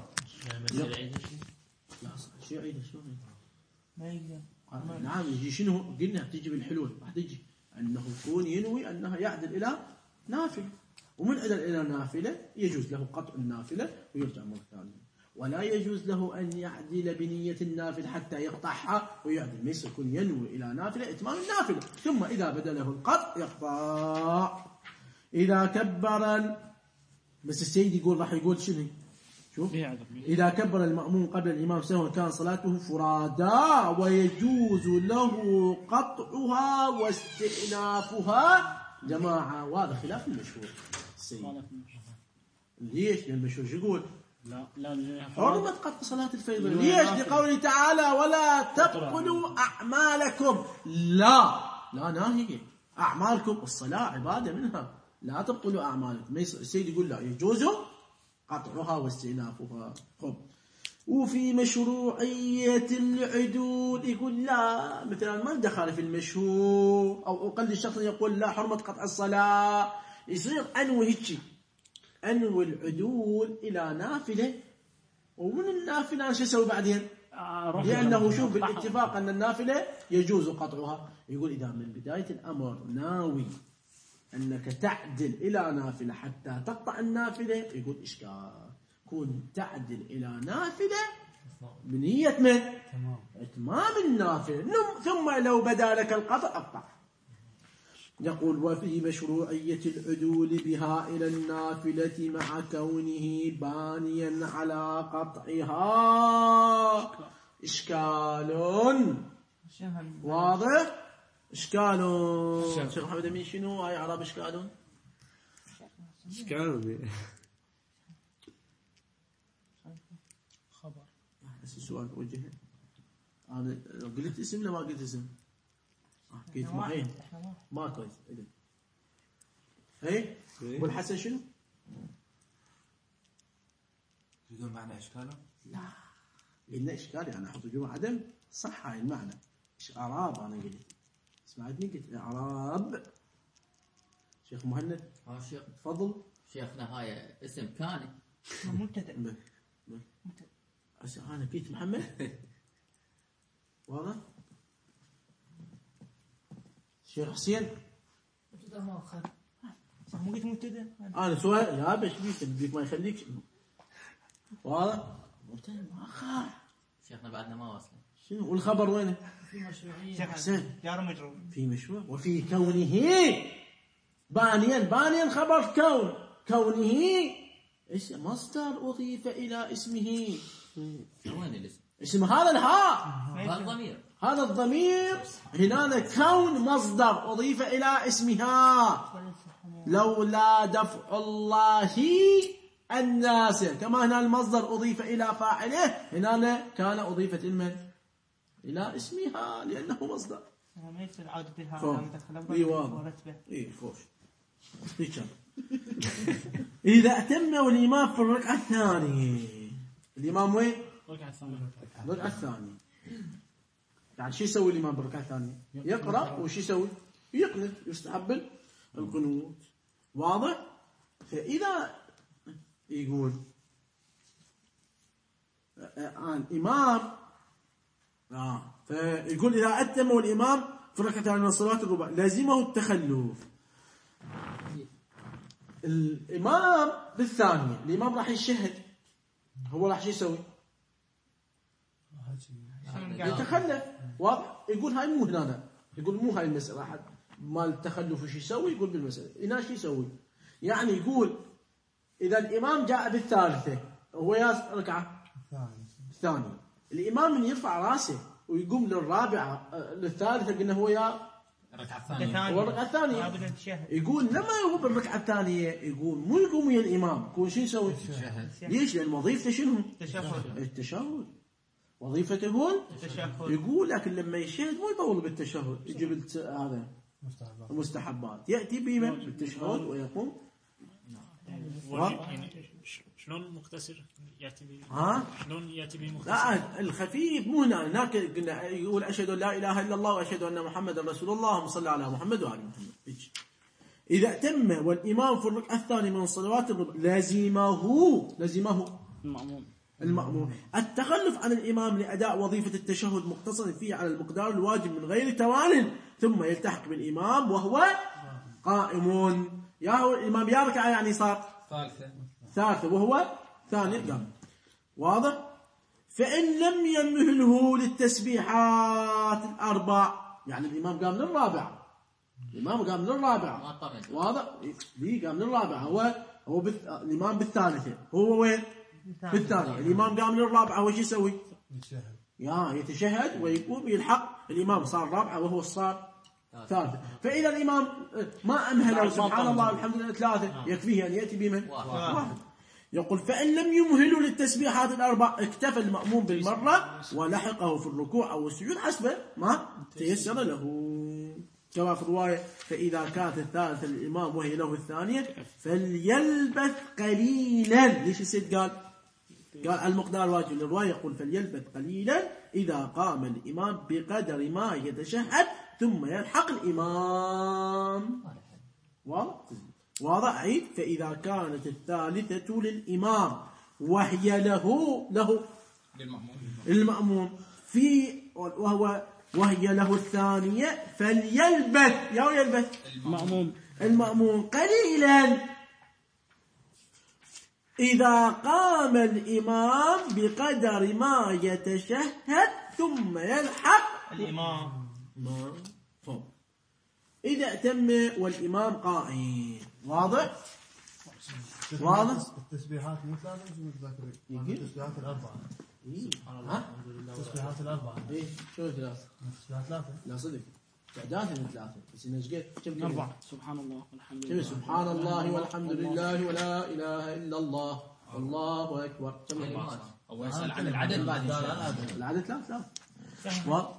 لا شو عيد شو عيد ما يقدر. نعم يجي شنو قلنا تجي بالحلول، راح تجي انه يكون ينوي انها يعدل الى نافله، ومن عدل الى نافله يجوز له قطع النافله ويرجع مره ثانيه، ولا يجوز له ان يعدل بنيه النافله حتى يقطعها ويعدل، ليس يكون ينوي الى نافله اتمام النافله ثم اذا بدا له القطع يقطع. اذا كبر بس السيد يقول راح يقول شنو؟ شوف، إذا كبر المأموم قبل الإمام سهوا كان صلاته فرادا ويجوز له قطعها واستئنافها جماعة. وهذا خلاف المشهور السيد. ليش؟ لأن المشهور شو يقول؟ لا لا حرمة قطع صلاة الفريضة. ليش؟ لقوله تعالى ولا تبطلوا أعمالكم. لا لا ناهي أعمالكم، الصلاة عبادة منها، لا تبطلوا أعمالكم. السيد يقول لا يجوز قطعها واستئنافها. خب. وفي مشروعية العدول يقول لا، مثلا ما دخل في المشهور، أو أقل الشخص يقول لا حرمة قطع الصلاة، يصير أنوي هيك أنوي العدول إلى نافلة، ومن النافلة أنا شو أسوي بعدين؟ لأنه شوف بالاتفاق أن النافلة يجوز قطعها. يقول إذا من بداية الأمر ناوي أنك تعدل إلى نافلة حتى تقطع النافلة، يقول إشكال. كون تعدل إلى نافلة بنية من؟ إتمام النافلة، ثم لو بدا لك القطع أقطع. يقول وفي مشروعية العدول بها إلى النافلة مع كونه بانيا على قطعها إشكال. واضح؟ إشكالون. شيخ محمد أمين شنو هاي أعراب إشكالون؟ إشكالون خبر. بس السؤال وجهه. أنا قلت اسم لا ما قلت اسم؟ قلت معين. ما كويس. إيه؟ والحسن شنو؟ يقول معنى إشكالون؟ لا. قلنا إشكال يعني أحط جمع عدم صح هاي المعنى. إيش أعراب أنا قلت. سمعتني قلت إعراب. شيخ مهند ها شيخ تفضل. شيخنا هاي اسم كاني مبتدأ. أنا قلت محمد واضح. شيخ حسين مو قلت مبتدأ انا سؤال يا باش بيك بديك ما يخليك واضح مبتدأ مؤخر شيخنا بعدنا ما واصل. شنو والخبر وينه؟ في مشروعية شيخ حسين جار مجرور في مشروع وفي كونه بانيا بانيا خبر كون كونه اسم مصدر أضيف إلى اسمه. وين الاسم؟ اسم هذا الهاء هذا الضمير. هذا الضمير هنا كون مصدر أضيف إلى اسمها لولا دفع الله الناس. كما هنا المصدر أضيف إلى فاعله هنا كان أضيفت المن إلى اسمها لأنه مصدر. ما يصير عادة فوق. الهاء مدخل إي واضح. ورتبه. إيه خوش هيك. إذا أتم والإمام في الركعة الثانية الإمام وين؟ الركعة الثانية. الركعة الثانية يعني شو يسوي الإمام بالركعة الثانية؟ يقرأ وش يسوي؟ يقنت يستحب القنوت. واضح؟ فإذا يقول الآن إمام آه فيقول إذا أتم والإمام في الركعة الثانية من الصلاة الربع لازمه التخلف. الإمام بالثانية الإمام راح يشهد هو راح يسوي يتخلف. واضح؟ يقول هاي مو هنا يقول مو هاي المسألة أحد ما التخلف وش يسوي يقول بالمسألة هنا شو يسوي يعني يقول إذا الإمام جاء بالثالثة هو يا ركعة الثانية الإمام من يرفع راسه ويقوم للرابعة للثالثة قلنا هو يا الركعة الثانية هو الركعة الثانية يقول لما هو بالركعة الثانية يقول مو يقوم ويا الإمام يكون شو يسوي ليش لأن وظيفته شنو تشهد التشهد وظيفته هو يقول لكن لما يشهد مو يطول بالتشهد يجيب هذا المستحبات يأتي بما بالتشهد ويقوم يعني شلون مختصر ياتي به ها شلون ياتي به مختصر لا الخفيف مو هنا هناك قلنا يقول أشهد أن لا إله إلا الله وأشهد أن محمدا رسول الله اللهم صل على محمد وعلى محمد. إذا تم والإمام في الركعة الثانية من الصلوات الربع لازمه لازمه المأموم المأموم التخلف عن الإمام لأداء وظيفة التشهد مقتصر فيه على المقدار الواجب من غير توان ثم يلتحق بالإمام وهو قائم. يا هو الإمام يا ركعة يعني صار ثالثة ثالثة وهو ثاني قام. واضح؟ فإن لم يمهله للتسبيحات الأربع يعني الإمام قام للرابعة الإمام قام للرابعة واضح؟ ليه قام للرابعة هو هو بالث... الإمام بالثالثة هو وين؟ بالثانية الإمام قام للرابعة وش يسوي؟ يا يتشهد ويقوم يلحق الإمام صار رابعة وهو صار ثالثة. فإذا الإمام ما أمهله سبحان الله الحمد لله ثلاثة يكفيه أن يأتي بمن؟ واحد. يقول فإن لم يمهلوا للتسبيحات الأربع اكتفى المأموم بالمرة ولحقه في الركوع أو السجود حسب ما تيسر له. كما في الرواية فإذا كانت الثالثة للإمام وهي له الثانية فليلبث قليلا. ليش السيد قال؟ قال المقدار واجب للرواية يقول فليلبث قليلا إذا قام الإمام بقدر ما يتشهد ثم يلحق الإمام. واضح؟ واضح عيد. فإذا كانت الثالثة للإمام وهي له له المأموم في وهو وهي له الثانية فليلبث يا يلبث المأموم المأموم قليلا إذا قام الإمام بقدر ما يتشهد ثم يلحق الإمام. إذا أتم والإمام قائم. واضح؟ واضح؟ التسبيحات مو ثلاثة مش متذكر التسبيحات الأربعة. ها؟ التسبيحات الأربعة. إيه شو ثلاثة؟ التسبيحات ثلاثة. لا صدق. تعداد من ثلاثة بس إن شقيت كم أربعة سبحان الله والحمد كم لله سبحان الله والحمد لله ولا إله إلا الله والله أكبر كم كلمات. أو يسأل عن العدد بعد العدد ثلاث ثلاث. واضح؟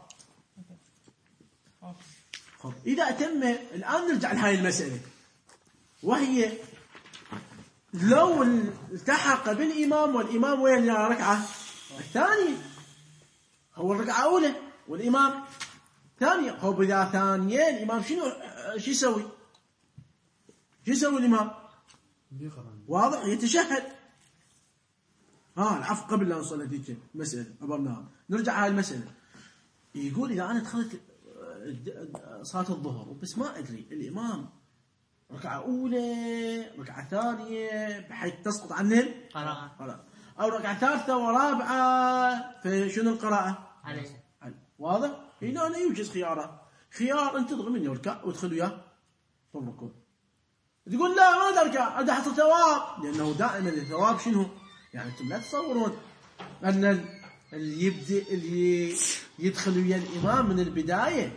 خب إذا أتم الآن نرجع لهاي المسألة وهي لو التحق بالإمام والإمام وين يا ركعة الثانية هو الركعة أولى والإمام ثانية. هو إذا ثانية الإمام شنو شو يسوي؟ شو يسوي الإمام؟ واضح يتشهد. ها العفو قبل لا نوصل لهذيك المسألة عبرناها. نرجع على المسألة. يقول إذا أنا دخلت صلاة الظهر بس ما أدري الإمام ركعة أولى ركعة ثانية بحيث تسقط عنه القراءة أو ركعة ثالثة ورابعة فشنو القراءة؟ عليه واضح؟ هنا أنا يوجد خيارات خيار أنت تضغط من يركع وتدخل وياه في الركوع تقول لا ما تركع أنا حصل ثواب لأنه دائما الثواب شنو؟ يعني أنتم لا تصورون أن اللي يبدأ اللي يدخل ويا الإمام من البداية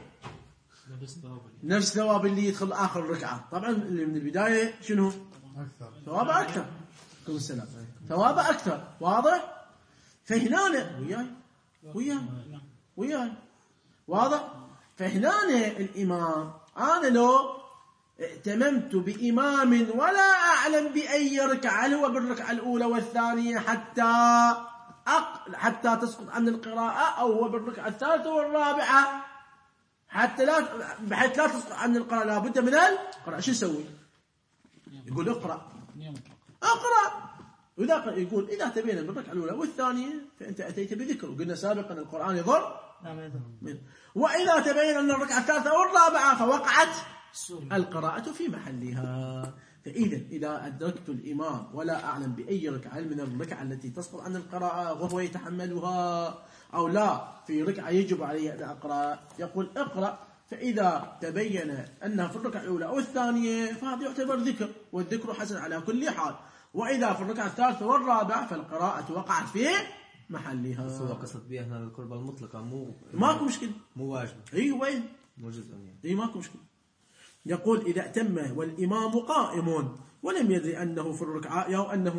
نفس ثواب اللي يدخل آخر ركعة طبعا اللي من البداية شنو؟ اكثر ثواب أكثر كل السلام ثواب أكثر واضح؟ فهنا وياي وياي وياي واضح؟ فهنا الإمام أنا لو ائتممت بإمام ولا أعلم بأي ركعة هل هو بالركعة الأولى والثانية حتى أق... حتى تسقط عن القراءة أو هو بالركعة الثالثة والرابعة حتى لا بحيث لا تسقط عن القراءة لابد من القراءة شو يسوي؟ يقول اقرأ اقرأ وإذا يقول إذا تبين بالركعة الأولى والثانية فأنت أتيت بذكر وقلنا سابقا القرآن يضر وإذا تبين أن الركعة الثالثة والرابعة فوقعت القراءة في محلها فإذا إذا أدركت الإمام ولا أعلم بأي ركعة من الركعة التي تسقط عن القراءة وهو يتحملها أو لا في ركعة يجب علي أن أقرأ يقول اقرأ فإذا تبين أنها في الركعة الأولى أو الثانية فهذا يعتبر ذكر والذكر حسن على كل حال وإذا في الركعة الثالثة والرابعة فالقراءة وقعت في محلها. بس هو قصد بها هنا القربة المطلقة مو ماكو مشكلة مو واجب إيه وين مو جزء يعني إيه ماكو مشكلة. يقول إذا أتم والإمام قائم ولم يدري أنه في الركعة أو أنه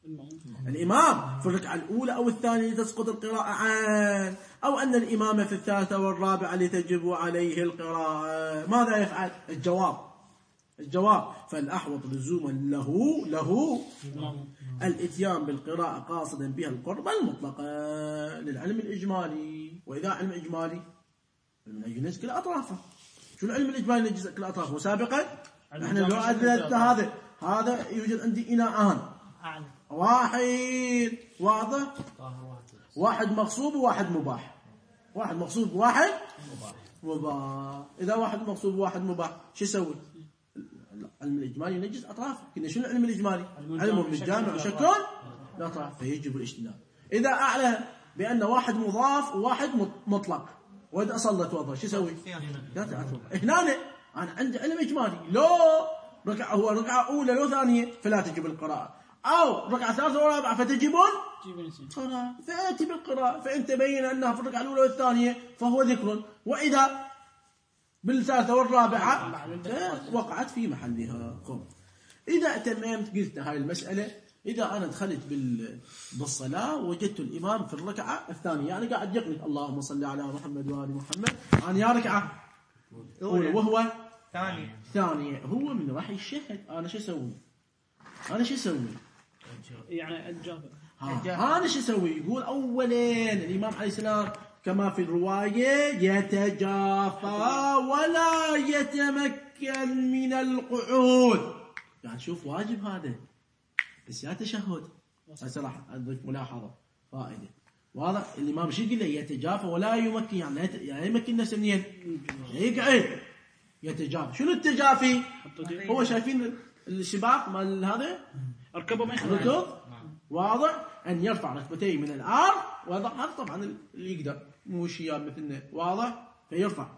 الإمام في الركعة الأولى أو الثانية تسقط القراءة عن أو أن الإمام في الثالثة والرابعة لتجب عليه القراءة ماذا يفعل؟ الجواب الجواب فالأحوط لزوما له له الاتيان بالقراءة قاصدا بها القربة المطلقة للعلم الإجمالي. وإذا علم إجمالي نجزء كل أطرافه. شو العلم الإجمالي نجزء كل أطرافه؟ سابقا احنا لو أدلت هذا هذا يوجد عندي إناءان واحد واضح واحد مغصوب وواحد مباح واحد مغصوب وواحد مباح. إذا واحد مغصوب وواحد مباح شو يسوي؟ العلم الإجمالي ينجز أطراف. كنا شنو العلم الإجمالي؟ علم بالجامع وشكل الأطراف فيجب الاجتناب. إذا أعلم بأن واحد مضاف وواحد مطلق وإذا أصلت وضع شو يسوي؟ لا تعتبر هنا أنا عندي علم إجمالي لو ركعة هو ركعة أولى لو ثانية فلا تجب القراءة أو ركعة ثالثة ورابعة فتجبون قراءة فأتي بالقراءة فإن تبين أنها في الركعة الأولى والثانية فهو ذكر وإذا بالثالثة والرابعة وقعت في محلها. إذا تممت قلت هاي المسألة إذا أنا دخلت بالصلاة وجدت الإمام في الركعة الثانية يعني قاعد يقنط اللهم صل على محمد وآل محمد أنا يا ركعة وهو ثانية ثانية هو من راح يشهد أنا شو أسوي؟ أنا شو أسوي؟ يعني الجابر أنا شو أسوي؟ يقول أولا الإمام عليه السلام كما في الرواية يتجافى ولا يتمكن من القعود. يعني شوف واجب هذا بس يا تشهد صراحة أضيف ملاحظة فائدة واضح. الإمام شو يقول له يتجافى ولا يمكن يعني يعني يمكن نفسه منين يقعد يتجافى. شنو التجافي؟ هو شايفين الشباك مال هذا أركبه ما يخلص واضح أن يرفع ركبتيه من الأرض ويضع هذا طبعا اللي يقدر مو شياب مثلنا واضح فيرفع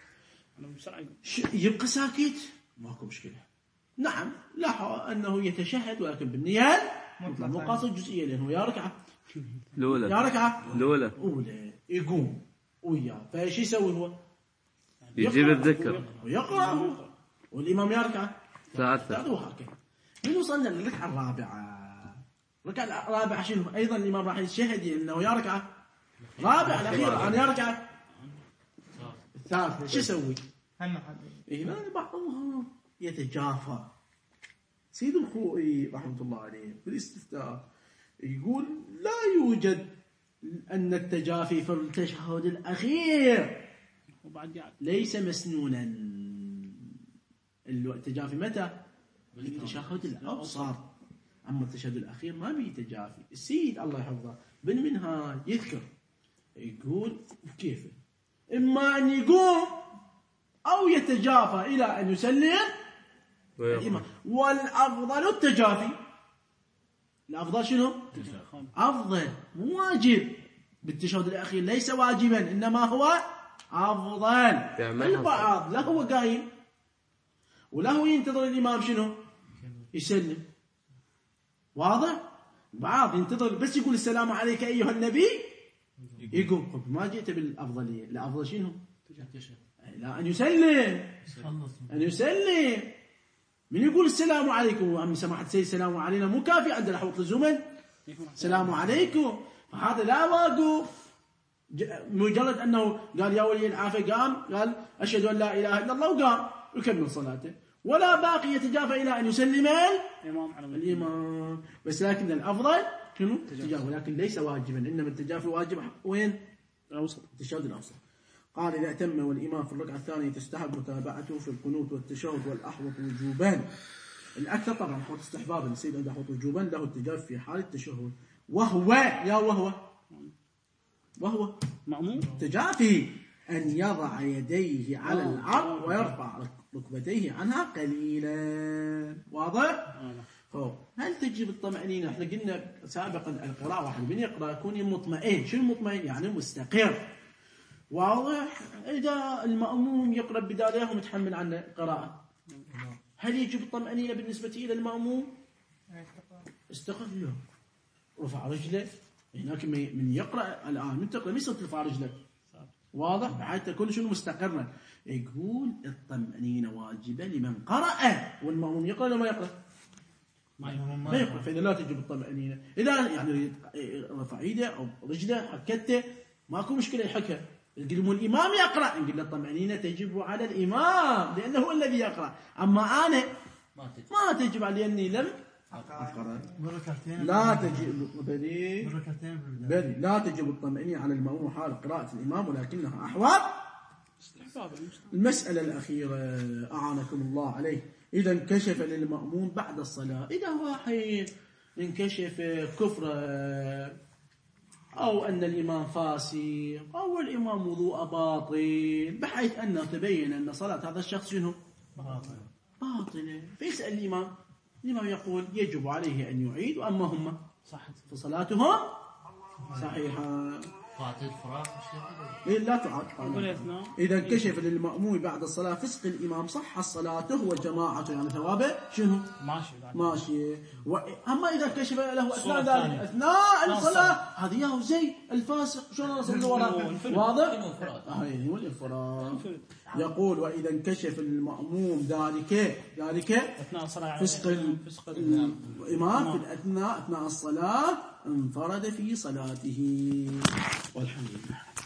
يبقى ساكت ماكو مشكلة. نعم لاحظ أنه يتشهد ولكن بالنية مو قاصد جزئية لأنه يا ركعة الأولى يا ركعة الأولى أولى يقوم وياه فايش يسوي هو؟ يجيب الذكر ويقرأ هو والإمام يا ركعة ثالثة وهكذا. من وصلنا للركعة الرابعة الركعة الرابعة شنو؟ أيضا الإمام راح يشهد أنه يا ركعة رابعة الأخيرة أنا يا ركعة الثالثة شو يسوي؟ هنا بعضهم يتجافى. سيد الخوئي رحمة الله عليه في الاستفتاء يقول لا يوجد أن التجافي في التشهد الأخير ليس مسنونا. التجافي متى؟ التشهد الأوسط أما التشهد الأخير ما بيه تجافي. السيد الله يحفظه بالمنهاج يذكر يقول كيف إما أن يقوم أو يتجافى إلى أن يسلم الإمام. والأفضل التجافي. الأفضل شنو؟ أفضل، مو واجب. بالتشهد الأخير ليس واجبا، إنما هو أفضل. البعض لا هو قايم ولا هو ينتظر الإمام شنو؟ يسلم. واضح؟ بعض ينتظر بس يقول السلام عليك أيها النبي يقوم. ما جئت بالأفضلية. الأفضل شنو؟ لا، أن يسلم، أن يسلم. من يقول السلام عليكم عم سماحة سيد السلام علينا مو كافي عندنا حوط الزمن السلام عليكم. فهذا لا واقف. مجرد أنه قال يا ولي العافية قام قال أشهد أن لا إله إلا الله وقام ويكمل صلاته، ولا باقي يتجافى إلى أن يسلم الإمام. بس لكن الأفضل شنو؟ التجافي، ولكن ليس واجبا، إنما التجافي واجب وين؟ الأوسط، التشهد الأوسط. قال إذا أتم والإمام في الركعة الثانية تستحب متابعته في القنوت والتشهد والأحوط وجوبان. الأكثر طبعا حوط استحبابا، السيد عنده حوط وجوبا له التجافي في حال التشهد. وهو يا وهو وهو مأموم تجافي أن يضع يديه على الأرض ويرفع ركبتيه عنها قليلا. واضح؟ هل تجب الطمأنينة؟ احنا قلنا سابقا القراءة واحد من يقرأ يكون مطمئن. شو المطمئن؟ يعني مستقر. واضح؟ إذا المأموم يقرأ بداية ومتحمل عن القراءة، هل يجب الطمأنينة بالنسبة إلى المأموم؟ استقر له، رفع رجله. هناك من يقرأ الآن من تقرأ مش ترفع رجلك. واضح؟ بحيث تكون شنو مستقرا. يقول الطمأنينة واجبة لمن قرأ، والمأموم يقرأ ولا ما يقرأ؟ ما يقرأ. فإذا لا تجب الطمأنينة. إذا يعني رفع يده أو رجله حكته ماكو مشكلة يحكها. يقول الإمام يقرأ، نقول الطمأنينة تجب على الإمام لأنه هو الذي يقرأ. أما أنا ما تجب علي لأني لم أقرأ. لا تجب بلي بلي لا تجب الطمأنينة على المأموم حال قراءة الإمام، ولكنها أحوط. المسألة الأخيرة أعانكم الله عليه، إذا انكشف للمأموم بعد الصلاة، إذا واحد انكشف كفر أو أن الإمام فاسق أو الإمام وضوء باطل، بحيث أنه تبين أن صلاة هذا الشخص شنو؟ باطلة، فيسأل الإمام. الإمام يقول يجب عليه أن يعيد، وأما هم فصلاتهم صحيحة. فاتت فراغ إيه لا تعاد. إذا انكشف للمأموم بعد الصلاة فسق الإمام صح صلاته وجماعته، يعني ثوابه شنو؟ ماشي ماشي. أما إذا انكشف له أثناء ذلك أثناء الصلاة، هذه ياهو زي الفاسق شلون نصلي وراء. واضح؟ هاي هو الانفراد. يقول وإذا انكشف المأموم ذلك ذلك أثناء الصلاة فسق الإمام في الأثناء أثناء الصلاة انفرد في صلاته. والحمد لله.